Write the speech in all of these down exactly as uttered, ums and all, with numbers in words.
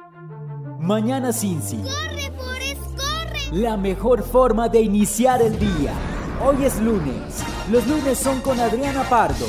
Mañana Cincy. ¡Corre, Forest, corre! La mejor forma de iniciar el día. Hoy es lunes. Los lunes son con Adriana Pardo.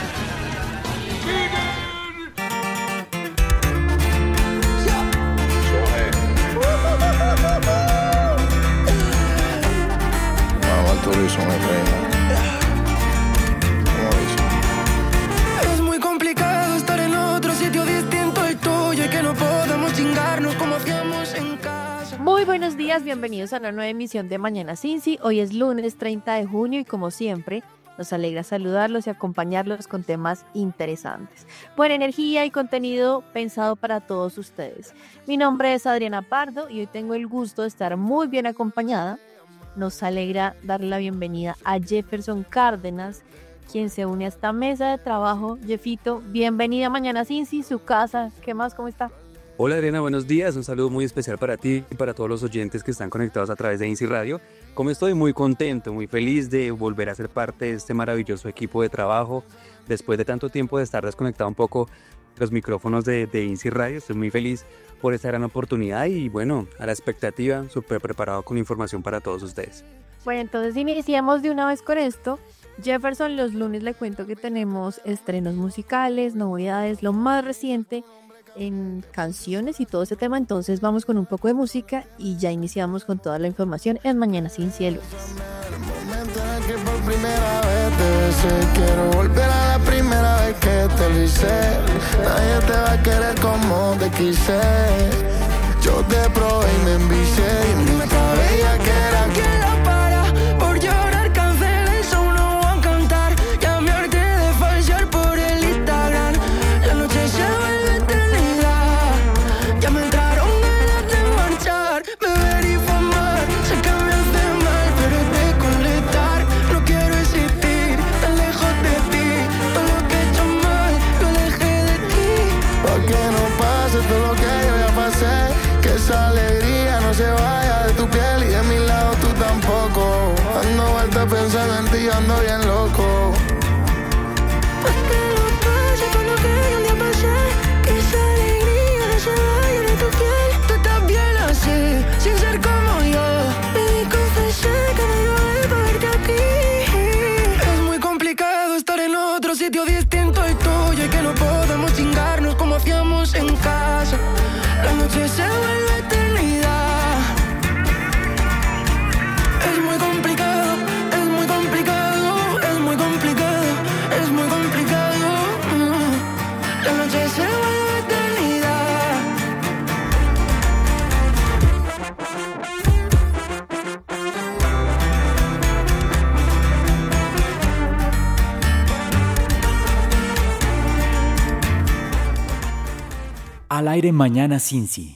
Es muy complicado estar en otro sitio distinto al tuyo y que no podamos chingarnos como hacíamos en casa. Muy buenos días, bienvenidos a una nueva emisión de Mañana Cincy. Hoy es lunes treinta de junio y como siempre nos alegra saludarlos y acompañarlos con temas interesantes. Buena energía y contenido pensado para todos ustedes. Mi nombre es Adriana Pardo y hoy tengo el gusto de estar muy bien acompañada. Nos alegra darle la bienvenida a Jefferson Cárdenas, quien se une a esta mesa de trabajo. Jeffito, bienvenida a Mañana Cincy, su casa. ¿Qué más? ¿Cómo está? Hola Adriana, buenos días. Un saludo muy especial para ti y para todos los oyentes que están conectados a través de INSI Radio. Como estoy muy contento, muy feliz de volver a ser parte de este maravilloso equipo de trabajo. Después de tanto tiempo de estar desconectado un poco de los micrófonos de, de INSI Radio, estoy muy feliz por esta gran oportunidad y bueno, a la expectativa, súper preparado con información para todos ustedes. Bueno, entonces iniciamos de una vez con esto. Jefferson, los lunes le cuento que tenemos estrenos musicales, novedades, lo más reciente en canciones y todo ese tema. Entonces vamos con un poco de música y ya iniciamos con toda la información en Mañana Cincy de lunes. Que por primera vez te besé, quiero volver a la primera vez que te lo hice. Nadie te va a querer como te quise. Yo te probé y me envicié y me cabella que era quien la para. Por llorar cancela, eso no va a cantar. Ya me harté de falsear por el Instagram. La noche se vuelve eternidad. Ya me entraron ganas de marchar, beber y fumar. Sé que me hace mal, pero es de conectar. No quiero existir tan lejos de ti. Todo lo que he hecho mal, lo alejé de ti. Pa' que no pase todo lo que yo ya pasé. Que esa alegría no se vaya de tu piel y de mi lado tú tampoco. Ando vuelta pensando en ti, ando bien loco. Pa' que no pase todo lo que yo ya pasé. Que esa alegría no se vaya de tu piel. Tú estás bien así, sin ser como yo. Baby, confesé que me lloré para verte aquí. Es muy complicado estar en otro sitio distinto al tuyo y que no podamos chingarnos como hacíamos en casa. La noche se vuelve eternidad. Es muy complicado, es muy complicado, es muy complicado, es muy complicado. Mm. La noche se vuelve eternidad. Al aire Mañana Cincy.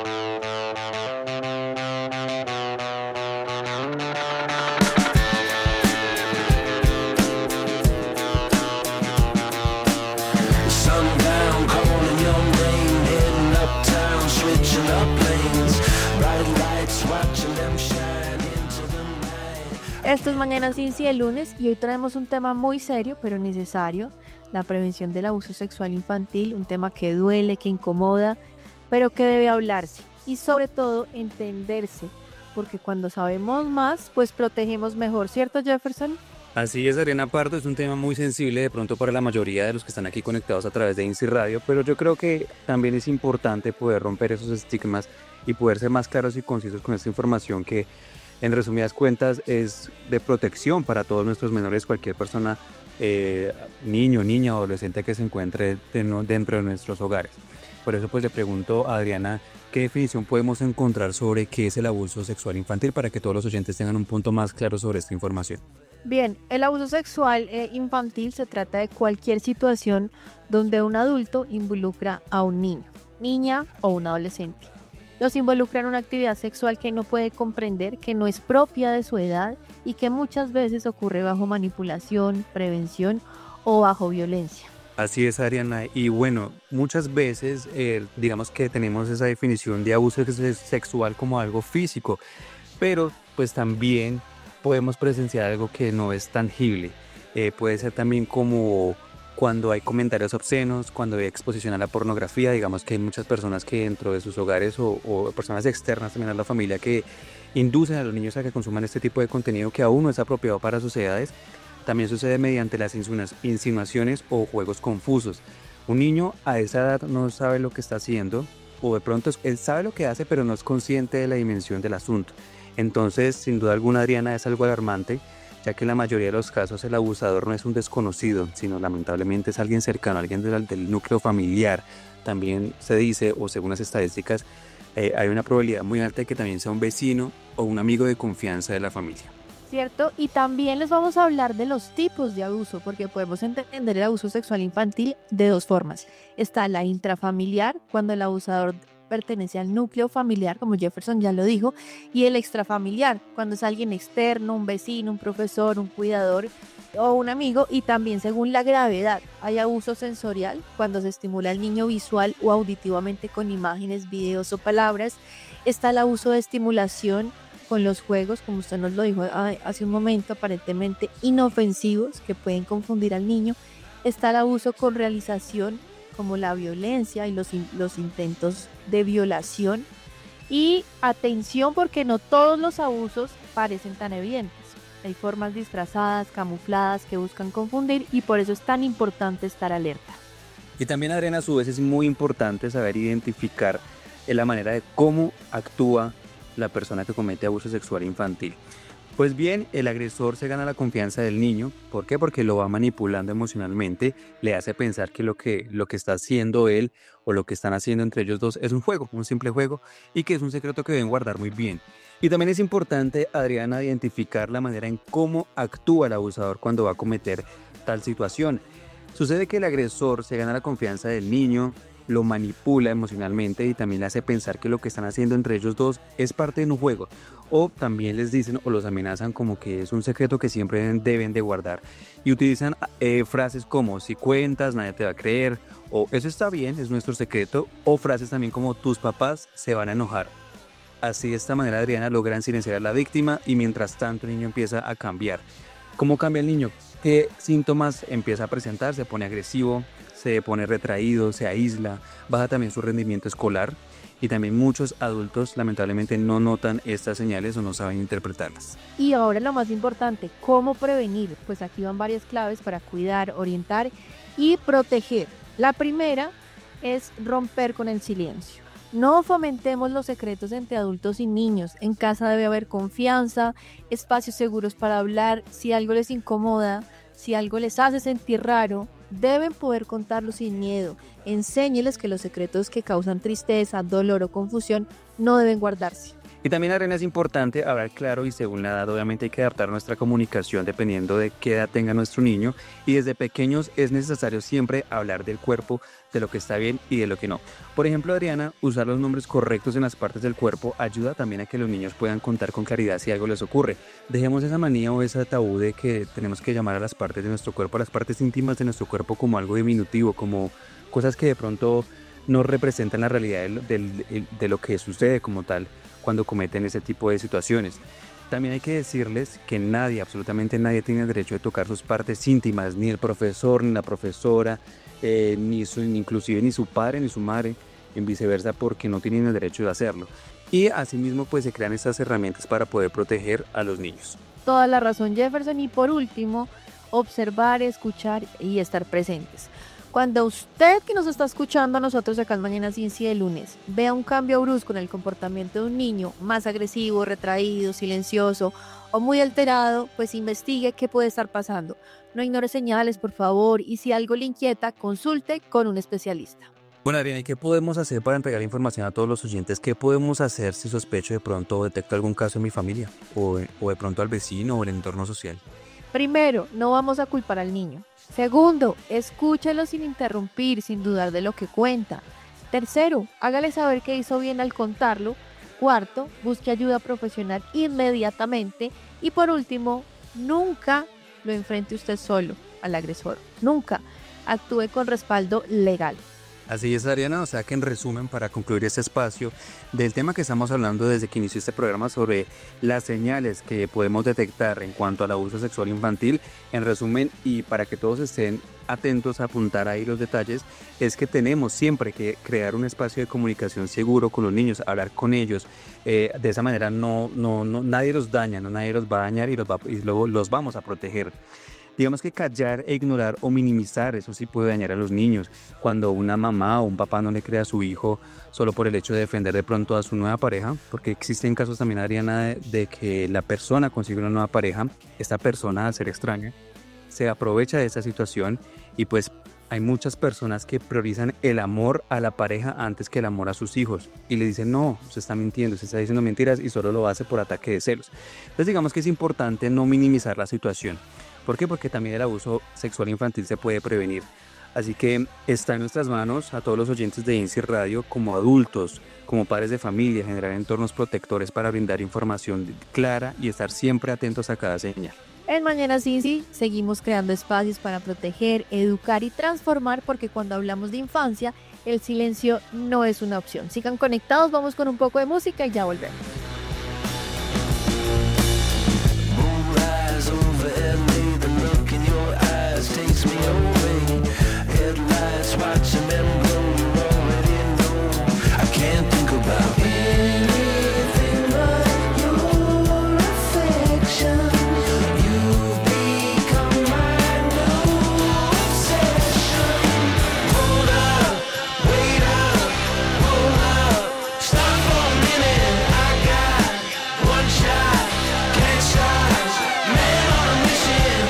Esto es Mañana Cincy el lunes y hoy traemos un tema muy serio pero necesario, la prevención del abuso sexual infantil, un tema que duele, que incomoda, pero que debe hablarse y sobre todo entenderse, porque cuando sabemos más, pues protegemos mejor, ¿cierto, Jefferson? Así es, Adriana Pardo, es un tema muy sensible de pronto para la mayoría de los que están aquí conectados a través de INSI Radio, pero yo creo que también es importante poder romper esos estigmas y poder ser más claros y concisos con esta información que en resumidas cuentas es de protección para todos nuestros menores, cualquier persona, eh, niño, niña, adolescente que se encuentre dentro de nuestros hogares. Por eso pues le pregunto a Adriana, ¿qué definición podemos encontrar sobre qué es el abuso sexual infantil para que todos los oyentes tengan un punto más claro sobre esta información? Bien, el abuso sexual eh, infantil se trata de cualquier situación donde un adulto involucra a un niño, niña o un adolescente. Los involucra en una actividad sexual que no puede comprender, que no es propia de su edad y que muchas veces ocurre bajo manipulación, prevención o bajo violencia. Así es, Adriana, y bueno, muchas veces eh, digamos que tenemos esa definición de abuso sexual como algo físico, pero pues también podemos presenciar algo que no es tangible, eh, puede ser también como cuando hay comentarios obscenos, cuando hay exposición a la pornografía. Digamos que hay muchas personas que dentro de sus hogares o, o personas externas también a la familia que inducen a los niños a que consuman este tipo de contenido que aún no es apropiado para sus edades. También sucede mediante las insinuaciones o juegos confusos. Un niño a esa edad no sabe lo que está haciendo, o de pronto él sabe lo que hace, pero no es consciente de la dimensión del asunto. Entonces, sin duda alguna, Adriana, es algo alarmante, ya que en la mayoría de los casos el abusador no es un desconocido, sino lamentablemente es alguien cercano, alguien del, del núcleo familiar. También se dice, o según las estadísticas, eh, hay una probabilidad muy alta de que también sea un vecino o un amigo de confianza de la familia. ¿Cierto? Y también les vamos a hablar de los tipos de abuso, porque podemos entender el abuso sexual infantil de dos formas. Está la intrafamiliar, cuando el abusador pertenece al núcleo familiar, como Jefferson ya lo dijo, y el extrafamiliar, cuando es alguien externo, un vecino, un profesor, un cuidador o un amigo. Y también según la gravedad, hay abuso sensorial, cuando se estimula al niño visual o auditivamente con imágenes, videos o palabras. Está el abuso de estimulación con los juegos, como usted nos lo dijo hace un momento, aparentemente inofensivos, que pueden confundir al niño. Está el abuso con realización, como la violencia y los, los intentos de violación. Y atención, porque no todos los abusos parecen tan evidentes. Hay formas disfrazadas, camufladas, que buscan confundir, y por eso es tan importante estar alerta. Y también, Adriana, a su vez es muy importante saber identificar la manera de cómo actúa la persona que comete abuso sexual infantil. Pues bien, el agresor se gana la confianza del niño. ¿Por qué? Porque lo va manipulando emocionalmente, le hace pensar que lo que, lo que está haciendo él o lo que están haciendo entre ellos dos es un juego, un simple juego, y que es un secreto que deben guardar muy bien. Y también es importante, Adriana, identificar la manera en cómo actúa el abusador cuando va a cometer tal situación. Sucede que el agresor se gana la confianza del niño, lo manipula emocionalmente y también le hace pensar que lo que están haciendo entre ellos dos es parte de un juego, o también les dicen o los amenazan como que es un secreto que siempre deben de guardar, y utilizan eh, frases como si cuentas nadie te va a creer, o eso está bien, es nuestro secreto, o frases también como tus papás se van a enojar. Así, de esta manera, Adriana, logran silenciar a la víctima y mientras tanto el niño empieza a cambiar. ¿Cómo cambia el niño? ¿Qué síntomas empieza a presentar? Se pone agresivo, se pone retraído, se aísla, baja también su rendimiento escolar, y también muchos adultos lamentablemente no notan estas señales o no saben interpretarlas. Y ahora lo más importante, ¿cómo prevenir? Pues aquí van varias claves para cuidar, orientar y proteger. La primera es romper con el silencio. No fomentemos los secretos entre adultos y niños. En casa debe haber confianza, espacios seguros para hablar. Si algo les incomoda, si algo les hace sentir raro, deben poder contarlo sin miedo. Enséñeles que los secretos que causan tristeza, dolor o confusión no deben guardarse. Y también, Adriana, es importante hablar claro y según la edad. Obviamente hay que adaptar nuestra comunicación dependiendo de qué edad tenga nuestro niño, y desde pequeños es necesario siempre hablar del cuerpo, de lo que está bien y de lo que no. Por ejemplo, Adriana, usar los nombres correctos en las partes del cuerpo ayuda también a que los niños puedan contar con claridad si algo les ocurre. Dejemos esa manía o ese tabú de que tenemos que llamar a las partes de nuestro cuerpo, a las partes íntimas de nuestro cuerpo, como algo diminutivo, como cosas que de pronto no representan la realidad de, de, de lo que sucede como tal cuando cometen ese tipo de situaciones. También hay que decirles que nadie, absolutamente nadie, tiene el derecho de tocar sus partes íntimas, ni el profesor, ni la profesora, eh, ni su, inclusive ni su padre, ni su madre, en viceversa, porque no tienen el derecho de hacerlo. Y asimismo, pues se crean estas herramientas para poder proteger a los niños. Toda la razón, Jefferson. Y por último, observar, escuchar y estar presentes. Cuando usted que nos está escuchando a nosotros acá en Mañanas Cincy de lunes vea un cambio brusco en el comportamiento de un niño, más agresivo, retraído, silencioso o muy alterado, pues investigue qué puede estar pasando. No ignore señales, por favor, y si algo le inquieta, consulte con un especialista. Bueno, Adriana, ¿y qué podemos hacer para entregar información a todos los oyentes? ¿Qué podemos hacer si sospecho de pronto o detecto algún caso en mi familia? O, o de pronto al vecino o el entorno social. Primero, no vamos a culpar al niño. Segundo, escúchelo sin interrumpir, sin dudar de lo que cuenta. Tercero, hágale saber que hizo bien al contarlo. Cuarto, busque ayuda profesional inmediatamente. Y por último, nunca lo enfrente usted solo al agresor. Nunca. Actúe con respaldo legal. Así es, Ariana, o sea que en resumen, para concluir este espacio del tema que estamos hablando desde que inició este programa sobre las señales que podemos detectar en cuanto al abuso sexual infantil, en resumen, y para que todos estén atentos a apuntar ahí los detalles, es que tenemos siempre que crear un espacio de comunicación seguro con los niños, hablar con ellos, eh, de esa manera no, no, no, nadie los daña, no nadie los va a dañar y los, va, y luego los vamos a proteger. Digamos que callar e ignorar o minimizar, eso sí puede dañar a los niños. Cuando una mamá o un papá no le cree a su hijo solo por el hecho de defender de pronto a su nueva pareja, porque existen casos también, Ariana, de, de que la persona consigue una nueva pareja, esta persona, al ser extraña, se aprovecha de esa situación y pues hay muchas personas que priorizan el amor a la pareja antes que el amor a sus hijos y le dicen no, se está mintiendo, se está diciendo mentiras y solo lo hace por ataque de celos. Entonces digamos que es importante no minimizar la situación. ¿Por qué? Porque también el abuso sexual infantil se puede prevenir. Así que está en nuestras manos, a todos los oyentes de INSI Radio, como adultos, como padres de familia, generar entornos protectores para brindar información clara y estar siempre atentos a cada señal. En Mañanas INSI seguimos creando espacios para proteger, educar y transformar, porque cuando hablamos de infancia, el silencio no es una opción. Sigan conectados, vamos con un poco de música y ya volvemos. Takes me away, headlights watching them blow. You already know I can't think about anything but your affection. You've become my new obsession. Hold up, wait up, hold up, stop for a minute. I got one shot, can't stop, man on a mission.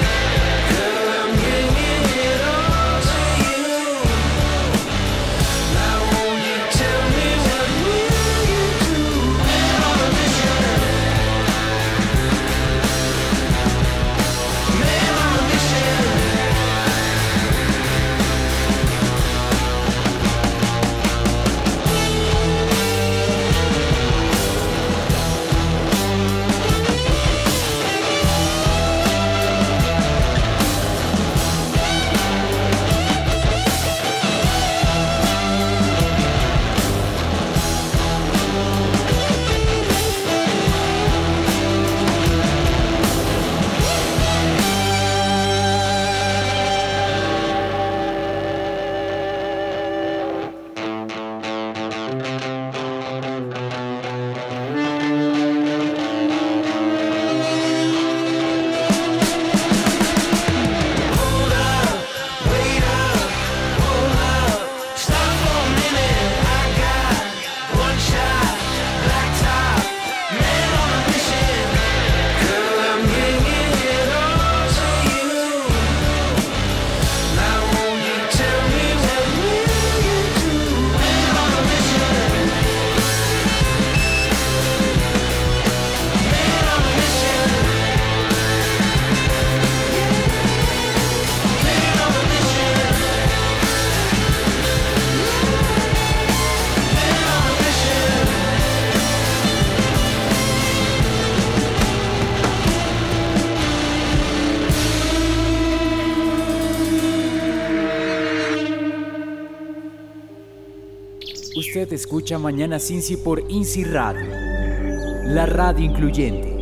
Usted escucha Mañanas INSI por INSI Radio, la radio incluyente.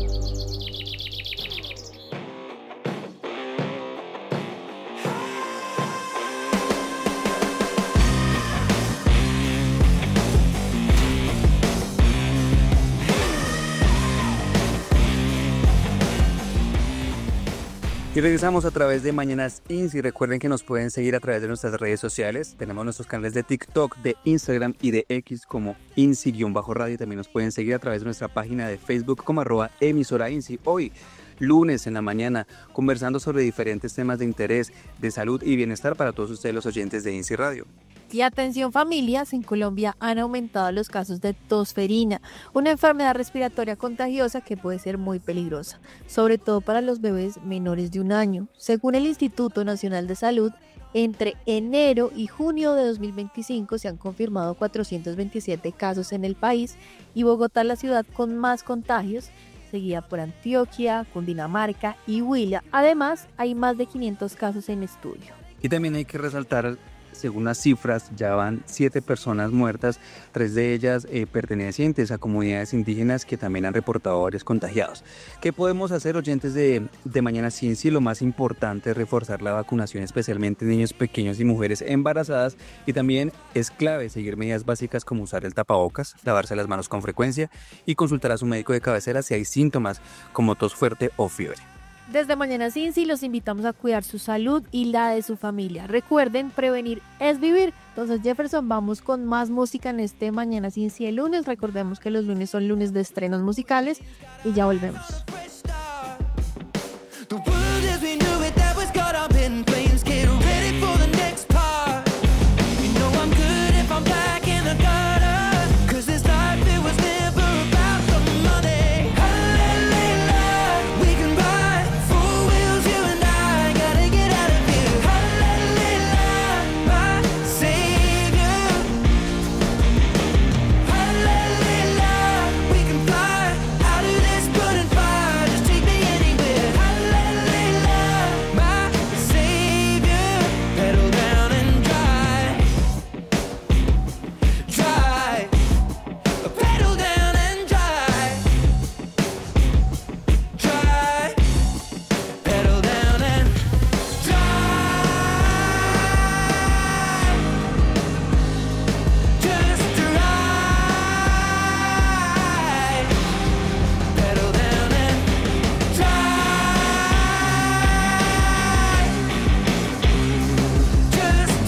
Y regresamos a través de Mañanas INSI. Recuerden que nos pueden seguir a través de nuestras redes sociales. Tenemos nuestros canales de TikTok, de Instagram y de X como INSI-radio. También nos pueden seguir a través de nuestra página de Facebook como arroba emisora INSI. Hoy, lunes en la mañana, conversando sobre diferentes temas de interés, de salud y bienestar para todos ustedes los oyentes de INSI Radio. Y atención familias, en Colombia han aumentado los casos de tosferina, una enfermedad respiratoria contagiosa que puede ser muy peligrosa, sobre todo para los bebés menores de un año. Según el Instituto Nacional de Salud, entre enero y junio de dos mil veinticinco se han confirmado cuatrocientos veintisiete casos en el país y Bogotá es la ciudad con más contagios, seguida por Antioquia, Cundinamarca y Huila. Además, hay más de quinientos casos en estudio. Y también hay que resaltar según las cifras, ya van siete personas muertas, tres de ellas eh, pertenecientes a comunidades indígenas que también han reportado varios contagiados. ¿Qué podemos hacer, oyentes de, de Mañana Cincy? Lo más importante es reforzar la vacunación, especialmente en niños pequeños y mujeres embarazadas, y también es clave seguir medidas básicas como usar el tapabocas, lavarse las manos con frecuencia y consultar a su médico de cabecera si hay síntomas como tos fuerte o fiebre. Desde Mañana Cincy los invitamos a cuidar su salud y la de su familia. Recuerden, prevenir es vivir. Entonces, Jefferson, vamos con más música en este Mañana Cincy el lunes. Recordemos que los lunes son lunes de estrenos musicales y ya volvemos. The world as we knew it, that was caught up in flames. Get ready for the next part. You know I'm good if I'm back in the gutter. Cause this life, it was never about the money. Hallelujah, we can ride four wheels, you and I. Gotta get out of here. Hallelujah, my savior. Hallelujah, we can fly out of this burning fire. Just take me anywhere. Hallelujah, my savior. Pedal down and drive, drive. Pedal down and drive, drive. Pedal down and drive. Just drive. Pedal down and drive. Just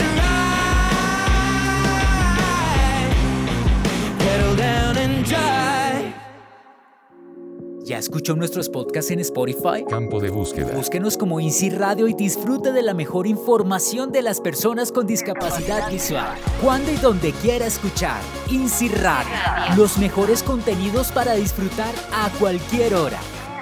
drive. Pedal down and drive. ¿Ya escuchó nuestros podcasts en Spotify? Campo de búsqueda. Búsquenos como INSI Radio y disfrute de la mejor información de las personas con discapacidad visual. Cuando y donde quiera escuchar. INSI Radio. Los mejores contenidos para disfrutar a cualquier hora.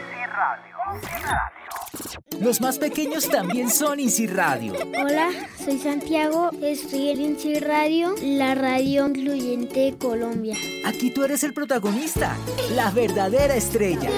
Los más pequeños también son INSI Radio. Hola, soy Santiago, estoy en INSI Radio, la radio incluyente de Colombia. Aquí tú eres el protagonista, la verdadera estrella.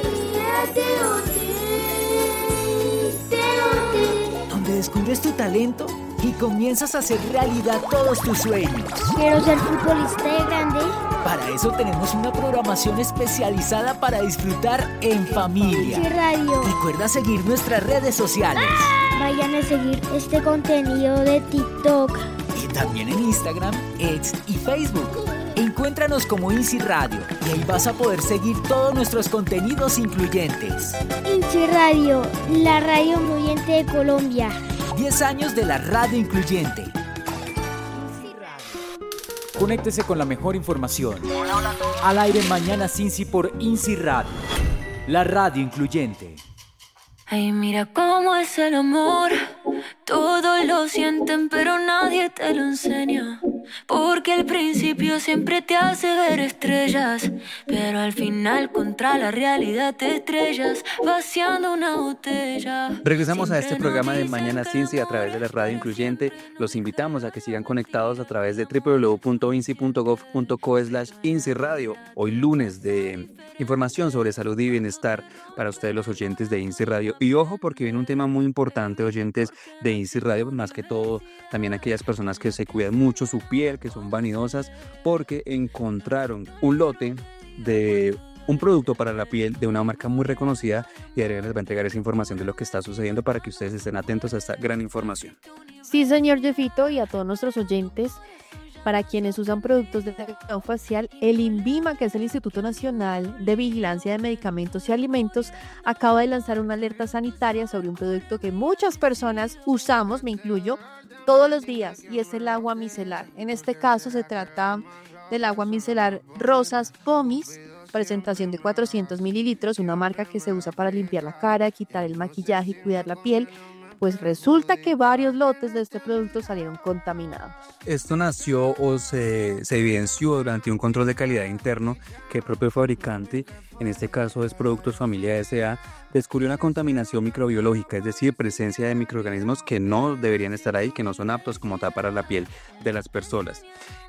Donde descubres tu talento y comienzas a hacer realidad todos tus sueños. Quiero ser futbolista de grande. Para eso tenemos una programación especializada para disfrutar en INSI familia. Radio. Recuerda seguir nuestras redes sociales Vayan a seguir este contenido de TikTok. y también en Instagram, X y Facebook. Encuéntranos como INSI Radio y ahí vas a poder seguir todos nuestros contenidos incluyentes. INSI Radio, la radio incluyente de Colombia. diez años de la radio incluyente. Conéctese con la mejor información. Al aire Mañana Cincy por INSI Radio, la radio incluyente. Ay, mira cómo es el amor. Todos lo sienten, pero nadie te lo enseña. Porque al principio siempre te hace ver estrellas, pero al final contra la realidad te estrellas, vaciando una botella. Regresamos a Siempre este programa nos de dicen Mañana que Cincy no a través de la sabes radio incluyente. Los invitamos a que sigan conectados a través de w w w punto insi punto gov punto co slash INSI Radio. Hoy lunes de información sobre salud y bienestar para ustedes los oyentes de INSI Radio. Y ojo, porque viene un tema muy importante, oyentes de INSI Radio, más que todo también aquellas personas que se cuidan mucho su piel, que son vanidosas, porque encontraron un lote de un producto para la piel de una marca muy reconocida y Adriana les va a entregar esa información de lo que está sucediendo para que ustedes estén atentos a esta gran información. Sí, señor Jeffito, y a todos nuestros oyentes, para quienes usan productos de protección facial, el INVIMA, que es el Instituto Nacional de Vigilancia de Medicamentos y Alimentos, acaba de lanzar una alerta sanitaria sobre un producto que muchas personas usamos, me incluyo, todos los días, y es el agua micelar. En este caso se trata del agua micelar Rosas Pomis, presentación de cuatrocientos mililitros, una marca que se usa para limpiar la cara, quitar el maquillaje y cuidar la piel. Pues resulta que varios lotes de este producto salieron contaminados. Esto nació o se, se evidenció durante un control de calidad interno que el propio fabricante, en este caso es Productos Familia S A, descubrió una contaminación microbiológica, es decir, presencia de microorganismos que no deberían estar ahí, que no son aptos como tal para la piel de las personas.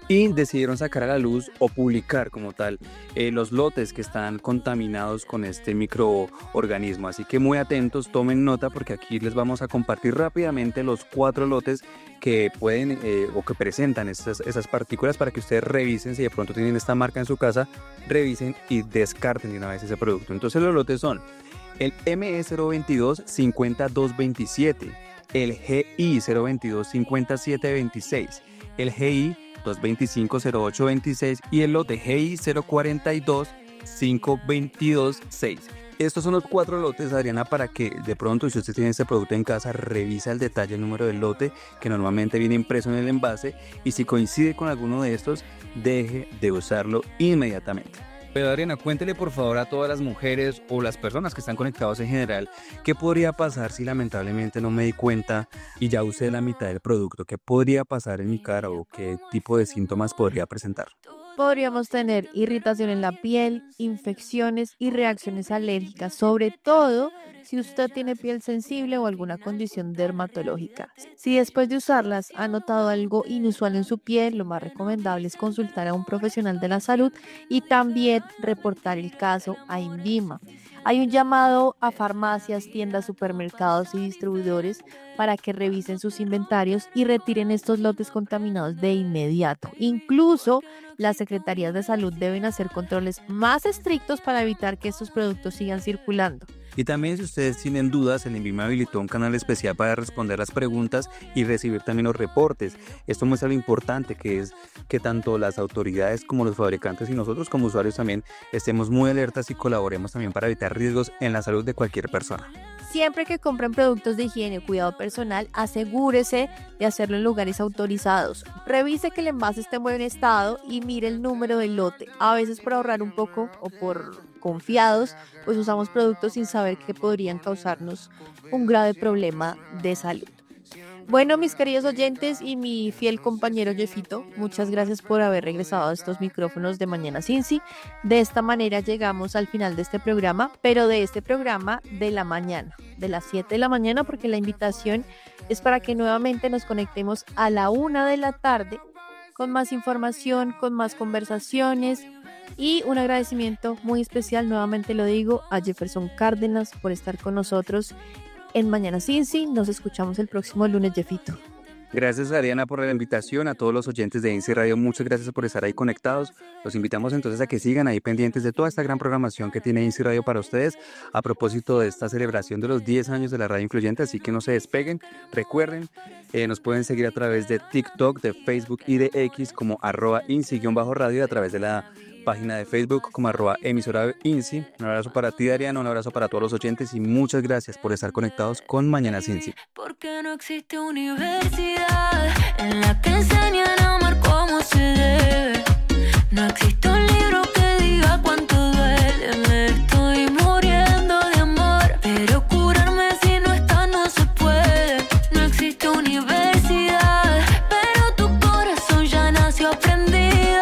y decidieron sacar a la luz o publicar como tal eh, los lotes que están contaminados con este microorganismo. Así que muy atentos, tomen nota porque aquí les vamos a compartir rápidamente los cuatro lotes que pueden eh, o que presentan esas, esas partículas para que ustedes revisen si de pronto tienen esta marca en su casa, revisen y descarten de una vez ese producto. Entonces los lotes son el M E cero veintidós cincuenta dos veintisiete, el G I cero veintidós cincuenta siete veintiséis, el G I doscientos veinticinco cero ocho veintiséis y el lote G I cero cuarenta y dos cinco veintidós seis. Estos son los cuatro lotes, Adriana, para que de pronto, si usted tiene este producto en casa, revisa el detalle, el número del lote que normalmente viene impreso en el envase, y si coincide con alguno de estos, deje de usarlo inmediatamente. Pero Adriana, cuéntele por favor a todas las mujeres o las personas que están conectados en general, ¿qué podría pasar si lamentablemente no me di cuenta y ya usé la mitad del producto? ¿Qué podría pasar en mi cara o qué tipo de síntomas podría presentar? Podríamos tener irritación en la piel, infecciones y reacciones alérgicas, sobre todo si usted tiene piel sensible o alguna condición dermatológica. Si después de usarlas ha notado algo inusual en su piel, lo más recomendable es consultar a un profesional de la salud y también reportar el caso a INVIMA. Hay un llamado a farmacias, tiendas, supermercados y distribuidores para que revisen sus inventarios y retiren estos lotes contaminados de inmediato. Incluso las secretarías de salud deben hacer controles más estrictos para evitar que estos productos sigan circulando. Y también, si ustedes tienen dudas, el INVIMA habilitó un canal especial para responder las preguntas y recibir también los reportes. Esto muestra lo importante que es que tanto las autoridades como los fabricantes y nosotros como usuarios también estemos muy alertas y colaboremos también para evitar riesgos en la salud de cualquier persona. Siempre que compren productos de higiene o cuidado personal, asegúrese de hacerlo en lugares autorizados. Revise que el envase esté en buen estado y mire el número del lote. A veces, por ahorrar un poco o por confiados, pues usamos productos sin saber que podrían causarnos un grave problema de salud. Bueno, mis queridos oyentes y mi fiel compañero Jeffito, muchas gracias por haber regresado a estos micrófonos de Mañana Cincy. De esta manera llegamos al final de este programa, pero de este programa de la mañana, de las siete de la mañana, porque la invitación es para que nuevamente nos conectemos a la una de la tarde con más información, con más conversaciones y un agradecimiento muy especial, nuevamente lo digo, a Jefferson Cárdenas por estar con nosotros en Mañana Cincy. Nos escuchamos el próximo lunes, Jeffito. Gracias, Adriana, por la invitación. A todos los oyentes de INSI Radio, muchas gracias por estar ahí conectados. Los invitamos entonces a que sigan ahí pendientes de toda esta gran programación que tiene INSI Radio para ustedes a propósito de esta celebración de los diez años de la radio incluyente, así que no se despeguen. Recuerden, eh, nos pueden seguir a través de TikTok, de Facebook y de X como arroba INSI-radio, a través de la página de Facebook como arroba emisora INSI. Un abrazo para ti, Adriana, un abrazo para todos los oyentes y muchas gracias por estar conectados con Mañana Cincy. Porque no existe universidad en la que enseñan a amar como se debe. No existe un libro que diga cuánto duele. Me estoy muriendo de amor, pero curarme si no está no se puede. No existe universidad, pero tu corazón ya nació aprendido.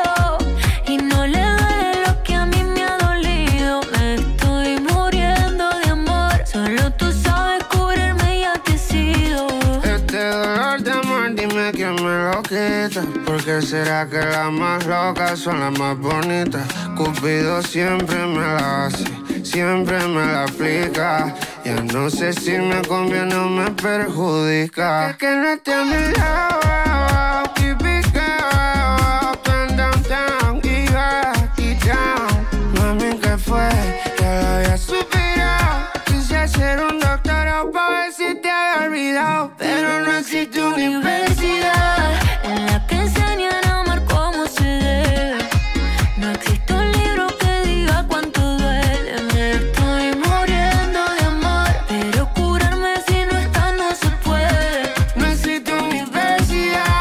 ¿Quién me lo quita? ¿Por qué será que las más locas son las más bonitas? Cupido siempre me la hace, siempre me la aplica. Ya no sé si me conviene o me perjudica. Es que no esté a mi lado, típica, down, down, down, y back, y down. Mami, ¿qué fue? Ya lo había superado. Quise ser un doctorado pa' ver si te había olvidado, pero no existe universidad en la que enseñan a amar como se debe. No existe un libro que diga cuánto duele. Me estoy muriendo de amor, pero curarme si no está no se puede. No existe universidad.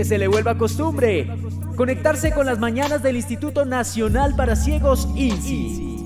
se le vuelva costumbre. Conectarse con las mañanas del Instituto Nacional para Ciegos INSI.